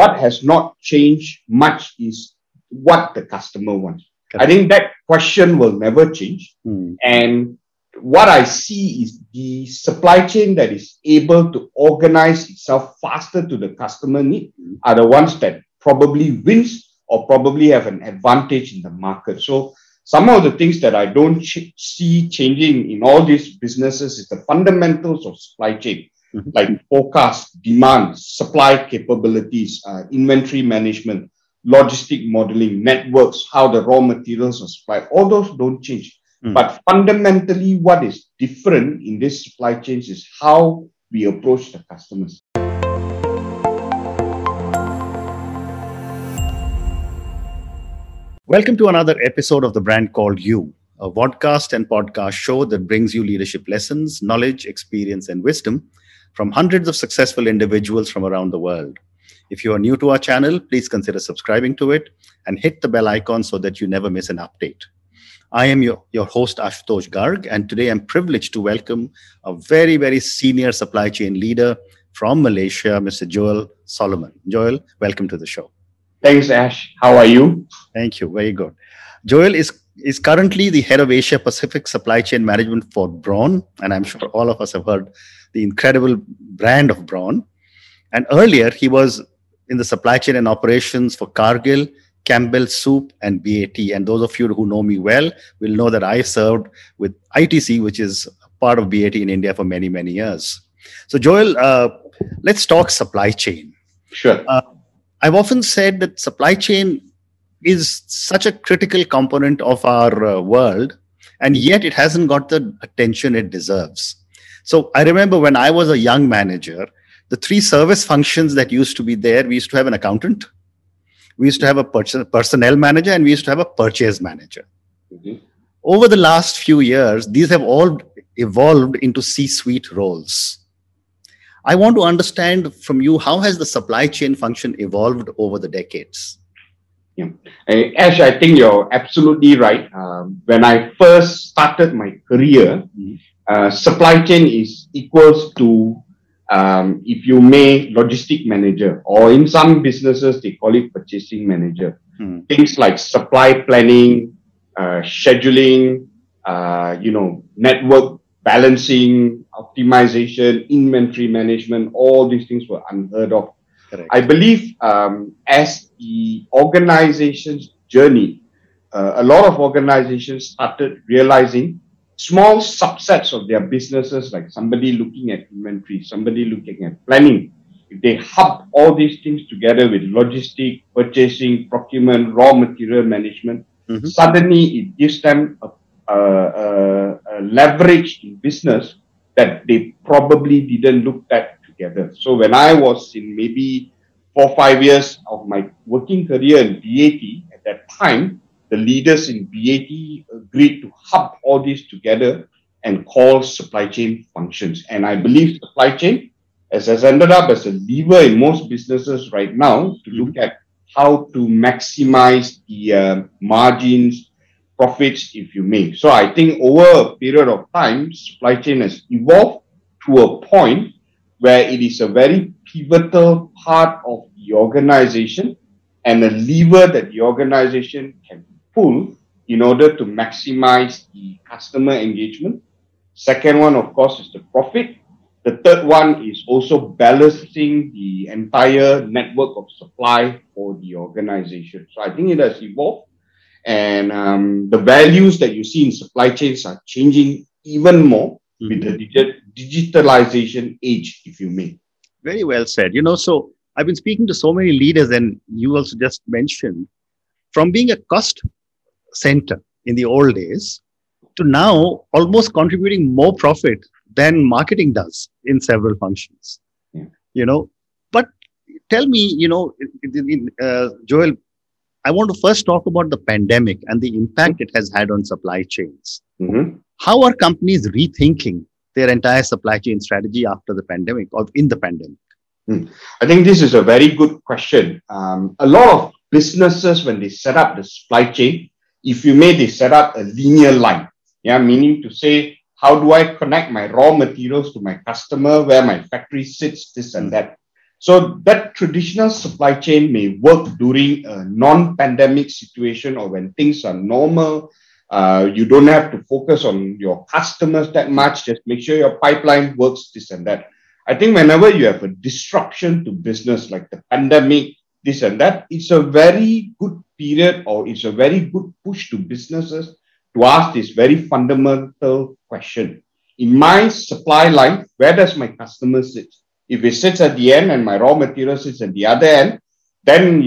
what has not changed much is what the customer wants. Correct. I think that question will never change. And what I see is the supply chain that is able to organize itself faster to the customer need are the ones that probably wins or probably have an advantage in the market. So some of the things that I don't see changing in all these businesses is the fundamentals of supply chain, like forecast, demand, supply capabilities, inventory management, logistic modeling, networks, how the raw materials are supplied. All those don't change. But fundamentally, what is different in this supply chains is how we approach the customers. Welcome to another episode of The Brand Called You, a podcast and podcast show that brings you leadership lessons, knowledge, experience, and wisdom from hundreds of successful individuals from around the world. If you are new to our channel, please consider subscribing to it and hit the bell icon so that you never miss an update. I am your host, Ashutosh Garg, and today I'm privileged to welcome a very, very senior supply chain leader from Malaysia, Mr. Joel Solomon. Joel, welcome to the show. Thanks, Ash. How are you? Thank you. Very good. Joel is currently the head of Asia Pacific Supply Chain Management for Braun, and I'm sure all of us have heard the incredible brand of Braun. And earlier, he was in the supply chain and operations for Cargill, Campbell Soup, and BAT. And those of you who know me well will know that I served with ITC, which is part of BAT in India for many, many years. So, Joel, let's talk supply chain. Sure. I've often said that supply chain is such a critical component of our world, and yet it hasn't got the attention it deserves. So I remember when I was a young manager, the three service functions that used to be there, we used to have an accountant, we used to have a personnel manager, and we used to have a purchase manager. Over the last few years, these have all evolved into C-suite roles. I want to understand from you, how has the supply chain function evolved over the decades? Yeah. Ash, I think you're absolutely right. When I first started my career, supply chain is equals to, if you may, logistic manager, or in some businesses, they call it purchasing manager. Things like supply planning, scheduling, network balancing, optimization, inventory management, all these things were unheard of. Correct. I believe as the organization's journey, a lot of organizations started realizing small subsets of their businesses, like somebody looking at inventory, somebody looking at planning. If they hub all these things together with logistic, purchasing, procurement, raw material management, suddenly it gives them a leverage in business that they probably didn't look at together. So when I was in maybe 4 or 5 years of my working career in BAT, at that time, the leaders in BAT agreed to hub all these together and call supply chain functions. And I believe supply chain has ended up as a lever in most businesses right now to look at how to maximize the margins, profits, if you may. So I think over a period of time, supply chain has evolved to a point where it is a very pivotal part of the organization and a lever that the organization can pull in order to maximize the customer engagement. Second one, of course, is the profit. The third one is also balancing the entire network of supply for the organization. So I think it has evolved. And the values that you see in supply chains are changing even more with the digitalization age, if you may. Very well said. So I've been speaking to so many leaders, and you also just mentioned, from being a cost center in the old days to now almost contributing more profit than marketing does in several functions. But tell me, Joel, I want to first talk about the pandemic and the impact it has had on supply chains. How are companies rethinking their entire supply chain strategy after the pandemic or in the pandemic? I think this is a very good question. A lot of businesses, when they set up the supply chain, if you may, they set up a linear line. Meaning to say, how do I connect my raw materials to my customer, where my factory sits, this and that. So that traditional supply chain may work during a non-pandemic situation or when things are normal. You don't have to focus on your customers that much. Just make sure your pipeline works, this and that. I think whenever you have a disruption to business like the pandemic, this and that, it's a very good period or it's a very good push to businesses to ask this very fundamental question. In my supply line, where does my customer sit? If it sits at the end and my raw material sits at the other end, then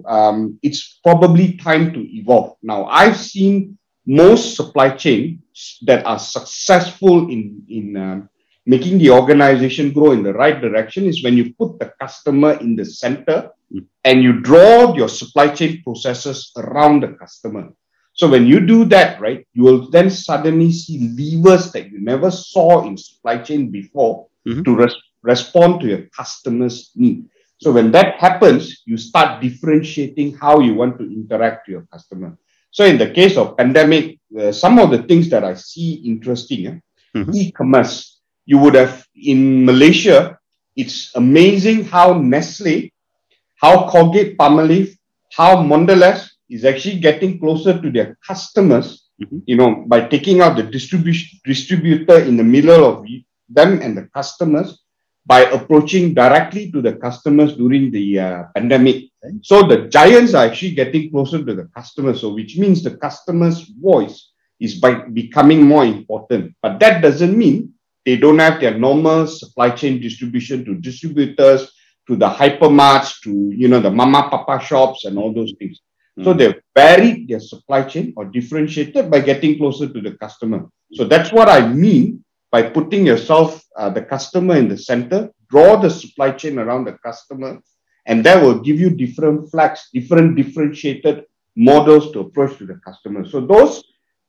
it's probably time to evolve. Now, I've seen most supply chains that are successful in making the organization grow in the right direction is when you put the customer in the center and you draw your supply chain processes around the customer. So when you do that, right, you will then suddenly see levers that you never saw in supply chain before to respond to your customer's need. So when that happens, you start differentiating how you want to interact with your customer. So in the case of pandemic, some of the things that I see interesting, e-commerce, you would have in Malaysia, it's amazing how Nestle, how Colgate Palmolive, how Mondelez is actually getting closer to their customers, by taking out the distributor in the middle of them and the customers by approaching directly to the customers during the pandemic. So the giants are actually getting closer to the customers, so which means the customer's voice is becoming more important. But that doesn't mean they don't have their normal supply chain distribution to distributors, to the hypermarts, to the mama papa shops and all those things. So they've varied their supply chain or differentiated by getting closer to the customer. So that's what I mean by putting yourself, the customer in the center, draw the supply chain around the customer, and that will give you different flags, different differentiated models to approach to the customer. So those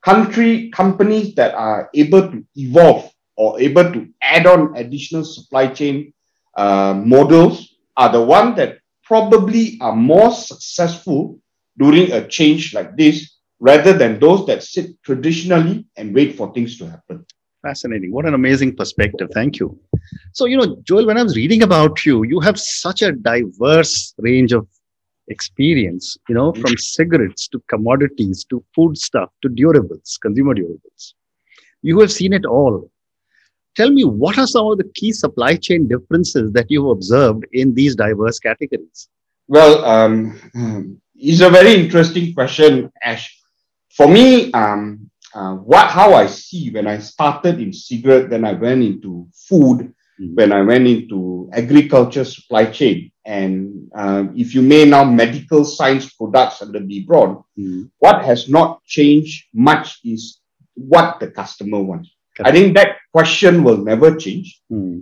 companies that are able to evolve or able to add on additional supply chain models are the ones that probably are more successful during a change like this, rather than those that sit traditionally and wait for things to happen. Fascinating. What an amazing perspective. Thank you. So, Joel, when I was reading about you, you have such a diverse range of experience, from cigarettes to commodities to food stuff to durables, consumer durables. You have seen it all. Tell me, what are some of the key supply chain differences that you've observed in these diverse categories? Well, it's a very interesting question, Ash. For me, how I see when I started in cigarette, then I went into food, when I went into agriculture supply chain, and if you may now medical science products under the broad, what has not changed much is what the customer wants. I think that question will never change.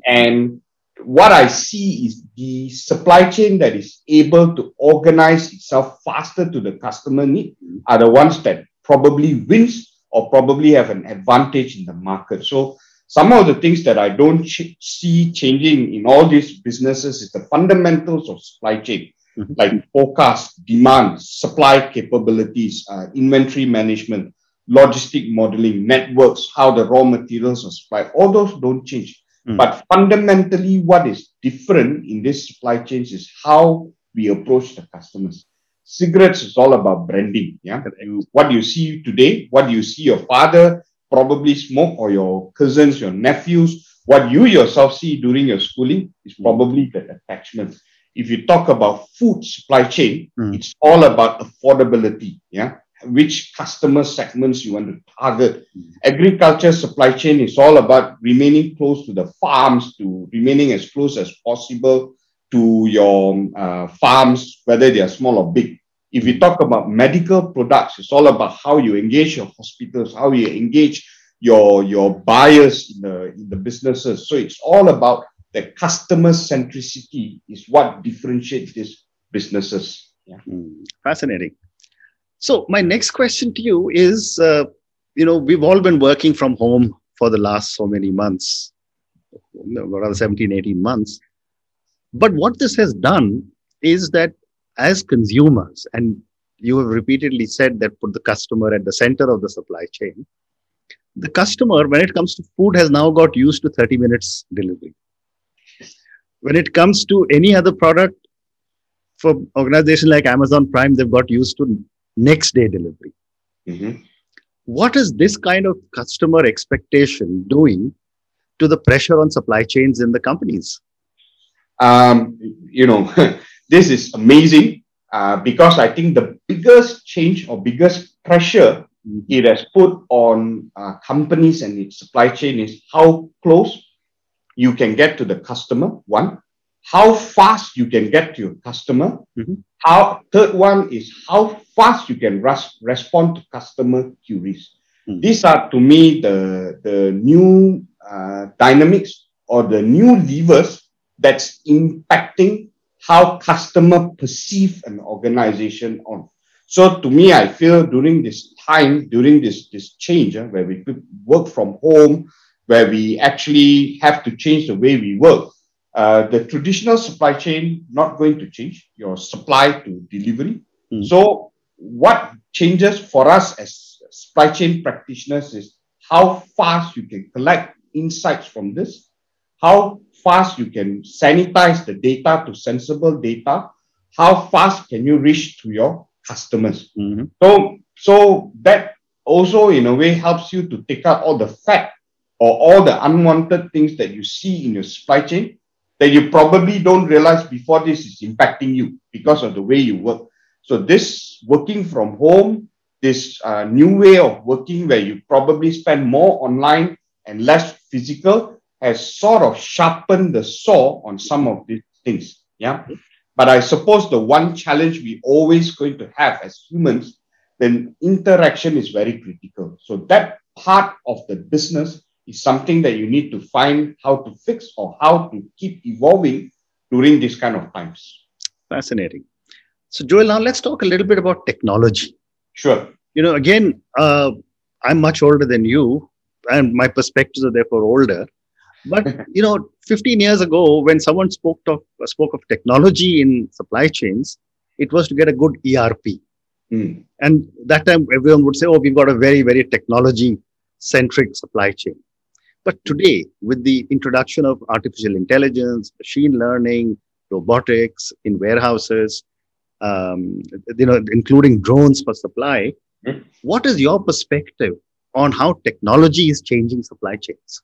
And what I see is the supply chain that is able to organize itself faster to the customer need are the ones that probably wins or probably have an advantage in the market. So some of the things that I don't see changing in all these businesses is the fundamentals of supply chain, like forecast, demand, supply capabilities, inventory management, logistic modeling, networks, how the raw materials are supplied. All those don't change. But fundamentally, what is different in this supply chains is how we approach the customers. Cigarettes is all about branding. Yeah, what you see today, what you see your father probably smoke, or your cousins, your nephews, what you yourself see during your schooling is probably the attachment. If you talk about food supply chain, it's all about affordability. Yeah, which customer segments you want to target. Agriculture supply chain is all about remaining close to the farms, to remaining as close as possible to your farms, whether they are small or big. If you talk about medical products, it's all about how you engage your hospitals, how you engage your buyers in the businesses. So it's all about the customer centricity is what differentiates these businesses. Yeah. Fascinating. So my next question to you is, we've all been working from home for the last so many months, around 17, 18 months. But what this has done is that as consumers, and you have repeatedly said that put the customer at the center of the supply chain, the customer, when it comes to food, has now got used to 30 minutes delivery. when it comes to any other product, for organizations like Amazon Prime, they've got used to next day delivery. Mhm. What is this kind of customer expectation doing to the pressure on supply chains in the companies? Um, you know, this is amazing because I think the biggest change or biggest pressure it has put on companies and its supply chain is how close you can get to the customer. One, how fast you can get to your customer. Mhm. How third one is how fast you can respond to customer queries. Mhm. These are to me the new dynamics or the new levers that's impacting how customer perceive an organization on. So to me, I feel during this time, during this change, where we work from home, where we actually have to change the way we work, the traditional supply chain not going to change your supply to delivery. Mm. So what changes for us as supply chain practitioners is how fast you can collect insights from this, how fast you can sanitize the data to sensible data, how fast can you reach to your customers. Mhm. So that also in a way helps you to take out all the fat or all the unwanted things that you see in your supply chain that you probably don't realize before this is impacting you because of the way you work. So this working from home, this new way of working where you probably spend more online and less physical has sort of sharpened the saw on some of these things. Yeah. But I suppose the one challenge we always going to have as humans, then interaction is very critical. So that part of the business is something that you need to find how to fix or how to keep evolving during these kind of times. Fascinating. So, Joel, now let's talk a little bit about technology. Sure. Again, I'm much older than you, and my perspectives are therefore older. But 15 years ago, when someone spoke of technology in supply chains, it was to get a good ERP. Mm. And that time, everyone would say, "Oh, we've got a very, very technology-centric supply chain." But today, with the introduction of artificial intelligence, machine learning, robotics in warehouses, um, including drones for supply, Mm. what is your perspective on how technology is changing supply chains?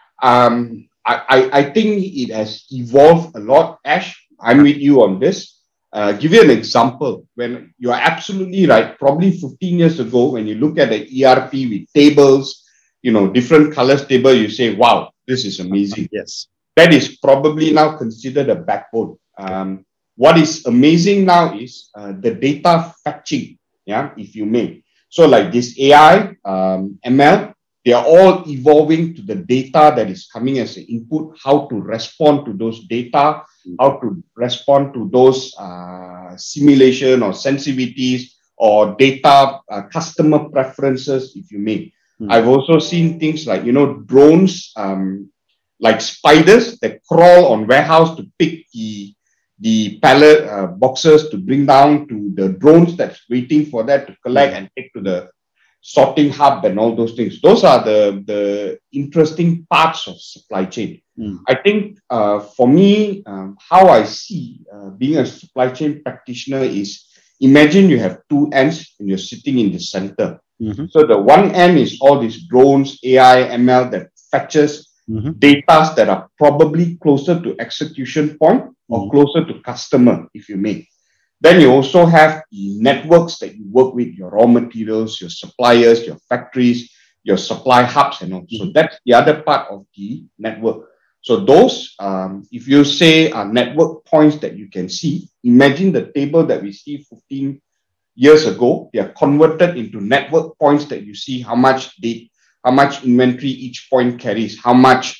I think it has evolved a lot, Ash. I'm with you on this. Give you an example. When you are absolutely right, probably 15 years ago, when you look at the ERP with tables, different colors table, you say, wow, this is amazing. Yes. That is probably now considered a backbone. What is amazing now is the data fetching, yeah, if you may. So like this AI, ML, they are all evolving to the data that is coming as an input, how to respond to those data, how to respond to those simulation or sensitivities or data customer preferences, if you may. I've also seen things like, drones, like spiders that crawl on warehouse to pick the pallet boxes to bring down to the drones that's waiting for that to collect and take to the sorting hub and all those things. Those are the interesting parts of supply chain. I think for me, how I see being a supply chain practitioner is imagine you have two ends and you're sitting in the center. So the one end is all these drones, AI, ML that fetches data that are probably closer to execution point or closer to customer, if you may. Then you also have the networks that you work with, your raw materials, your suppliers, your factories, your supply hubs, and all. So that's the other part of the network. So those, if you say are network points that you can see, imagine the table that we see 15 years ago, they are converted into network points that you see how much inventory each point carries, how much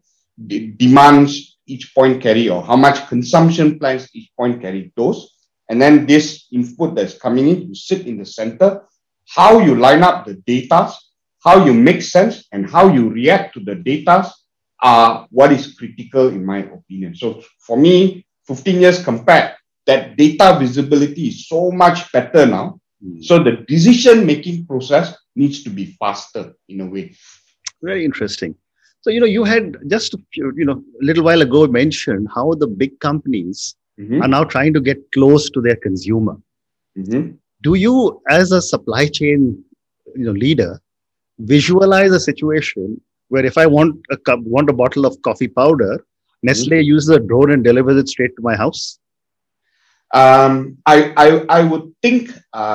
demands each point carry, or how much consumption plans each point carry. Those, and then this input that's coming in, you sit in the center. How you line up the data, how you make sense, and how you react to the data are what is critical in my opinion. So for me, 15 years compared, that data visibility is so much better now. So the decision-making process needs to be faster in a way. Very interesting. So, you had just, a little while ago mentioned how the big companies are Mhm, now trying to get close to their consumer. mhm. Do you, as a supply chain, leader, visualize a situation where if I want a bottle of coffee powder, Mhm. Nestle uses a drone and delivers it straight to my house? I would think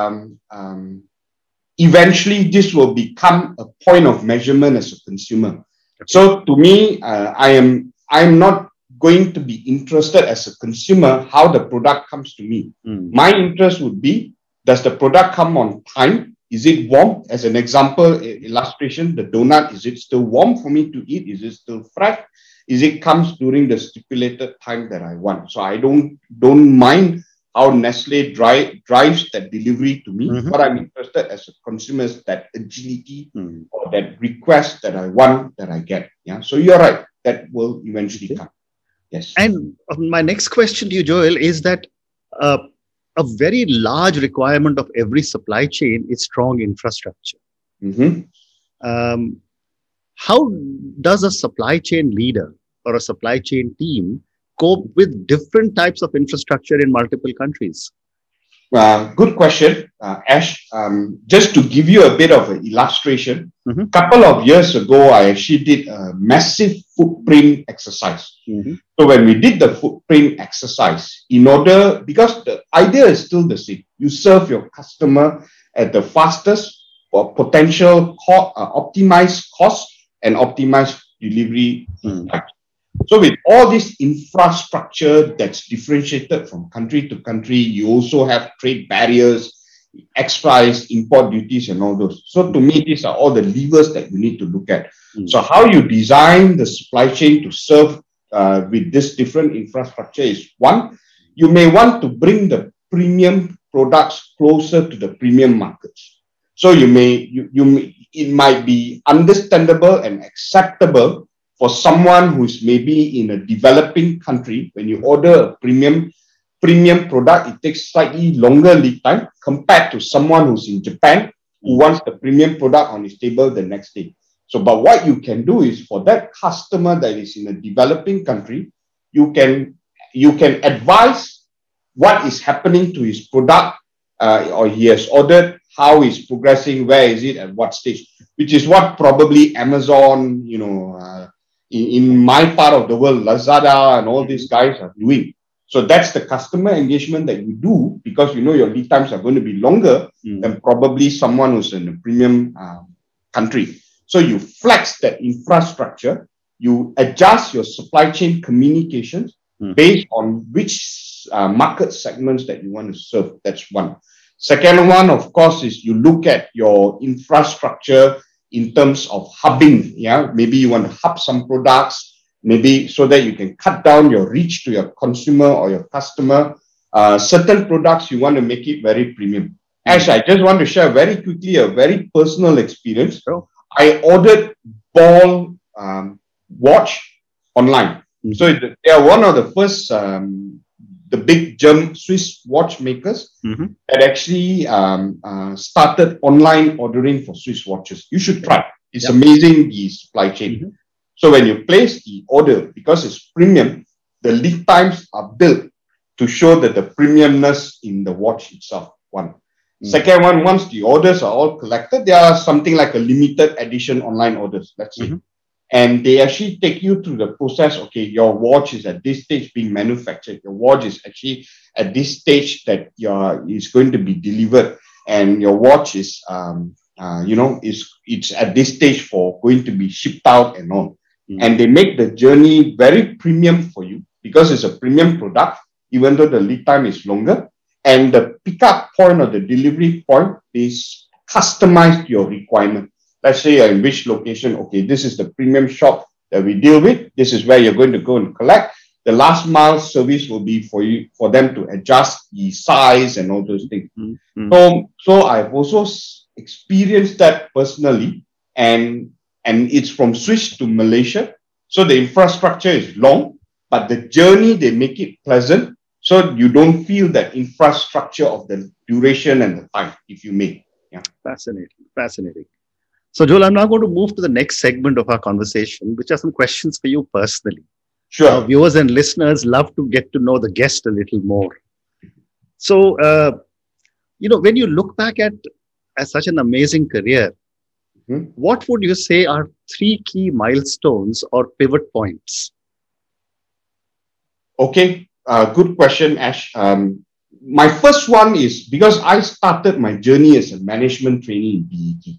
eventually this will become a point of measurement as a consumer. Okay. So to me, I'm not going to be interested as a consumer how the product comes to me. Mm. My interest would be, does the product come on time? Is it warm? As an example, illustration, the donut, is it still warm for me to eat? Is it still fresh? Is it comes during the stipulated time that I want? So I don't mind how Nestle drives that delivery to me. Mhm. What I'm interested as a consumer is that agility Mm. or that request that I want that I get. Yeah. So you're right. That will eventually Okay. come. Yes. And my next question to you, Joel, is that uh, a very large requirement of every supply chain is strong infrastructure. Mm-hmm. Um, how does a supply chain leader or a supply chain team cope with different types of infrastructure in multiple countries? Good question, Ash. Just to give you a bit of an illustration, Mhm. couple of years ago, I actually did a massive footprint exercise. Mhm. So when we did the footprint exercise, because the idea is still the same, you serve your customer at the fastest or potential optimized cost and optimized delivery Mm. time. So with all this infrastructure that's differentiated from country to country, you also have trade barriers, excise, import duties, and all those. So to me, these are all the levers that you need to look at. Mm. So how you design the supply chain to serve with this different infrastructure is one. You may want to bring the premium products closer to the premium markets. So it might be understandable and acceptable for someone who's maybe in a developing country. When you order a premium product, it takes slightly longer lead time compared to someone who's in Japan who Mm. wants the premium product on his table the next day. So, but what you can do is for that customer that is in a developing country, you can advise what is happening to his product, or he has ordered, how is progressing, where is it, at what stage, which is what probably Amazon, in my part of the world, Lazada and all these guys are doing. So that's the customer engagement that you do because your lead times are going to be longer Mm. than probably someone who's in a premium country. So you flex that infrastructure, you adjust your supply chain communications Mm. based on which market segments that you want to serve. That's one. Second one, of course, is you look at your infrastructure in terms of hubbing. Yeah, maybe you want to hub some products, maybe so that you can cut down your reach to your consumer or your customer. Certain products you want to make it very premium. Ash, I just want to share very quickly a very personal experience. Oh. I ordered ball watch online. Mhm. So they are one of the first, the big German Swiss watchmakers Mhm. that actually started online ordering for Swiss watches. You should try. It's Yep. amazing, the supply chain. Mhm. So when you place the order, because it's premium, the lead times are built to show that the premiumness in the watch itself. One. Mm. Second one, once the orders are all collected, there are something like a limited edition online orders, let's say. Mhm. And they actually take you through the process. Okay, your watch is at this stage being manufactured. Your watch is actually at this stage that is going to be delivered, and your watch is it's at this stage for going to be shipped out and all. Mm. And they make the journey very premium for you because it's a premium product, even though the lead time is longer. And the pickup point or the delivery point is customized to your requirement. Let's say you're in which location. Okay, this is the premium shop that we deal with. This is where you're going to go and collect. The last mile service will be for them to adjust the size and all those things. Mm. So I've also experienced that personally, and it's from Swiss to Malaysia. So the infrastructure is long, but the journey they make it pleasant, so you don't feel that infrastructure of the duration and the time, if you may. Yeah. Fascinating. Fascinating. So, Joel, I'm now going to move to the next segment of our conversation, which are some questions for you personally. Our Sure. viewers and listeners love to get to know the guest a little more. So, when you look back at such an amazing career, Mhm. what would you say are three key milestones or pivot points? Okay, good question, Ash. My first one is because I started my journey as a management trainee in BET.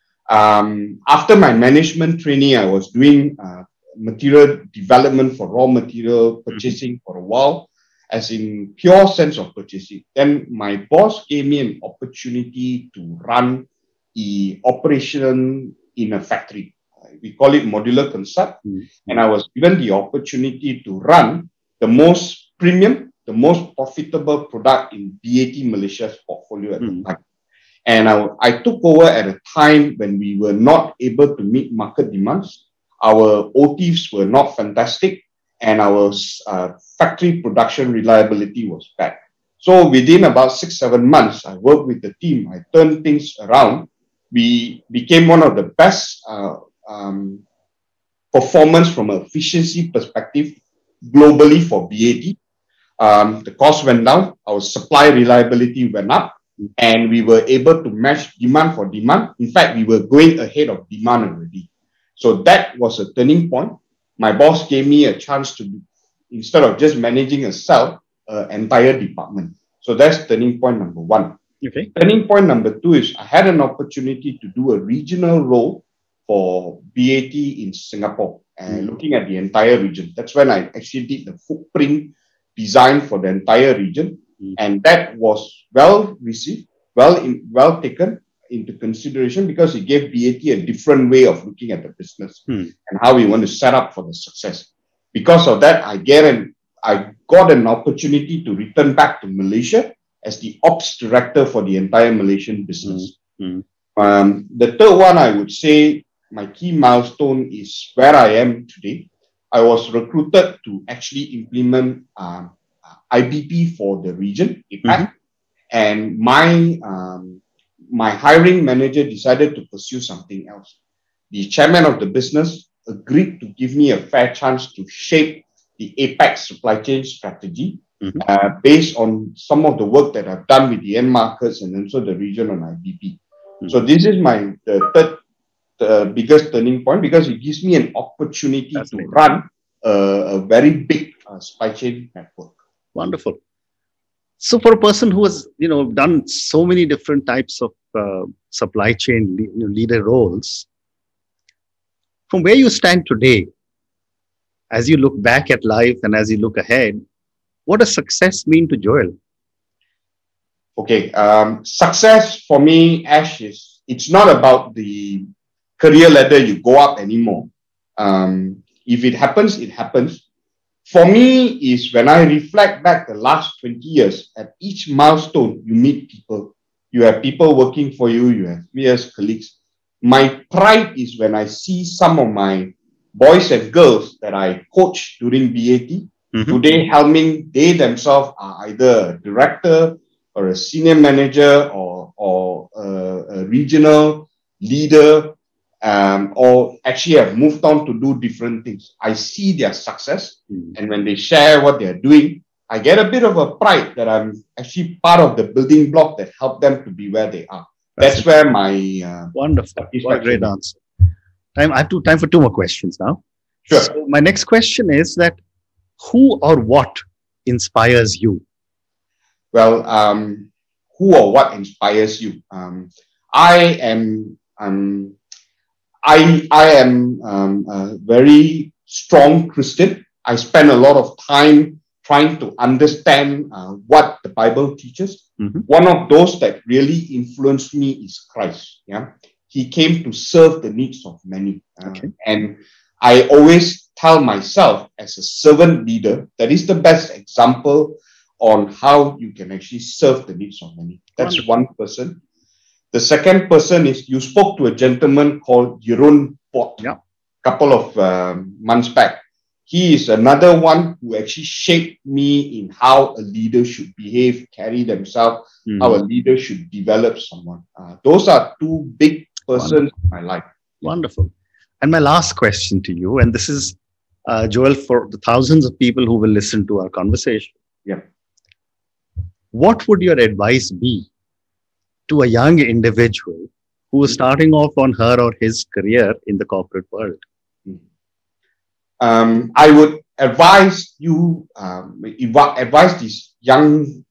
After my management training, I was doing material development for raw material purchasing for a while, as in pure sense of purchasing. Then my boss gave me an opportunity to run the operation in a factory. We call it modular concept. Mhm. And I was given the opportunity to run the most premium, the most profitable product in BAT Malaysia's portfolio at the Mhm. time. And I took over at a time when we were not able to meet market demands. Our OTIFs were not fantastic, and our factory production reliability was bad. So within about 6, 7 months, I worked with the team. I turned things around. We became one of the best performance from an efficiency perspective globally for BAT. The cost went down, our supply reliability went up, and we were able to match demand for demand. In fact, we were going ahead of demand already. So that was a turning point. My boss gave me a chance to, instead of just managing a cell, entire department. So that's turning point number one. Okay. Turning point number two is I had an opportunity to do a regional role for BAT in Singapore and looking at the entire region. That's when I actually did the footprint design for the entire region, and that was well received, well taken into consideration because it gave BAT a different way of looking at the business and how we want to set up for the success. Because of that, I got an opportunity to return back to Malaysia as the ops director for the entire Malaysian business. The third one, I would say, my key milestone is where I am today. I was recruited to actually implement IBP for the region, APAC, and my hiring manager decided to pursue something else. The chairman of the business agreed to give me a fair chance to shape the APAC supply chain strategy based on some of the work that I've done with the end markets and also the region on IBP. So this is the biggest turning point because it gives me an opportunity to run a very big supply chain network. Wonderful. So for a person who has done so many different types of supply chain leader roles, from where you stand today, as you look back at life and as you look ahead, what does success mean to Joel? Okay, success for me, Ash, it's not about the career ladder you go up anymore. If it happens, it happens. For me, is when I reflect back the last 20 years, at each milestone, you meet people. You have people working for you, you have peers, colleagues. My pride is when I see some of my boys and girls that I coached during BAT, today helming, they themselves are either a director or a senior manager or a regional leader, or actually have moved on to do different things. I see their success, and when they share what they're doing, I get a bit of a pride that I'm actually part of the building block that helped them to be where they are. That's where my wonderful. What a great answer. I have time for two more questions now. Sure. So my next question is that who or what inspires you? Well, who or what inspires you? I am a very strong Christian. I spend a lot of time trying to understand what the Bible teaches. One of those that really influenced me is Christ. Yeah, He came to serve the needs of many, and I always tell myself as a servant leader that is the best example on how you can actually serve the needs of many. That's one person. The second person is, you spoke to a gentleman called Jeroen Pot a couple of months back. He is another one who actually shaped me in how a leader should behave, carry themselves, how a leader should develop someone. Those are two big persons in my life. Wonderful. And my last question to you, and this is, Joel, for the thousands of people who will listen to our conversation. Yeah. What would your advice be to a young individual who is starting off on her or his career in the corporate world? I would advise you, advise these young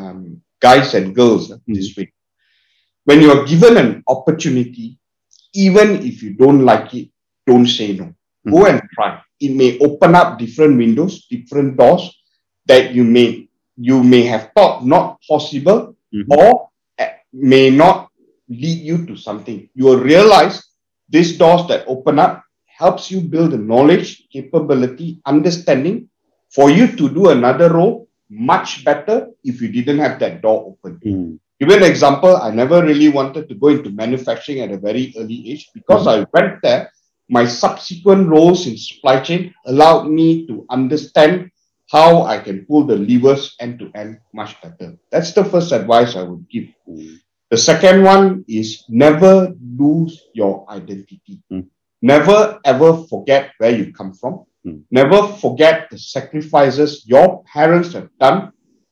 guys and girls this way. When you are given an opportunity, even if you don't like it, don't say no. Go and try. It may open up different windows, different doors that you may have thought not possible or may not lead you to something. You will realize these doors that open up helps you build the knowledge, capability, understanding for you to do another role much better if you didn't have that door open. Give an example, I never really wanted to go into manufacturing at a very early age. Because I went there, my subsequent roles in supply chain allowed me to understand how I can pull the levers end to end much better. That's the first advice I would give. The second one is never lose your identity. Never ever forget where you come from. Never forget the sacrifices your parents have done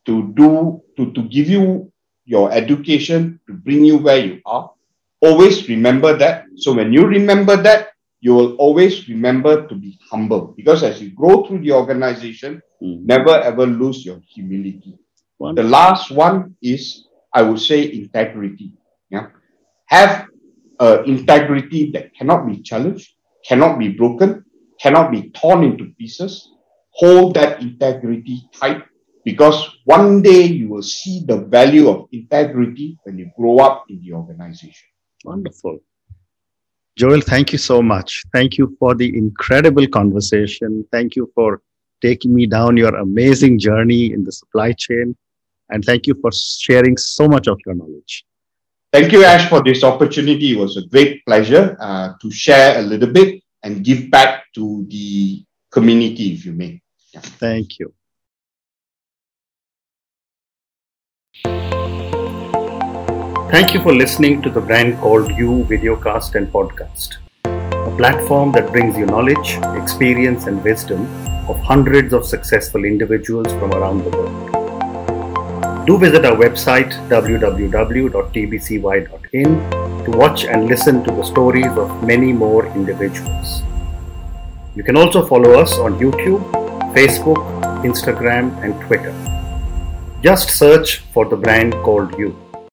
to give you your education, to bring you where you are. Always remember that. So when you remember that, you will always remember to be humble. Because as you grow through the organization, never ever lose your humility. The last one is, I would say, integrity. Yeah, have integrity that cannot be challenged, cannot be broken, cannot be torn into pieces. Hold that integrity tight, because one day you will see the value of integrity when you grow up in the organization. Wonderful. Joel, thank you so much. Thank you for the incredible conversation. Thank you for taking me down your amazing journey in the supply chain. And thank you for sharing so much of your knowledge. Thank you, Ash, for this opportunity. It was a great pleasure to share a little bit and give back to the community, if you may. Yeah. Thank you. Thank you for listening to the Brand Called You videocast and podcast, a platform that brings you knowledge, experience, and wisdom of hundreds of successful individuals from around the world. Do visit our website www.tbcy.in to watch and listen to the stories of many more individuals. You can also follow us on YouTube, Facebook, Instagram, and Twitter. Just search for the Brand Called You.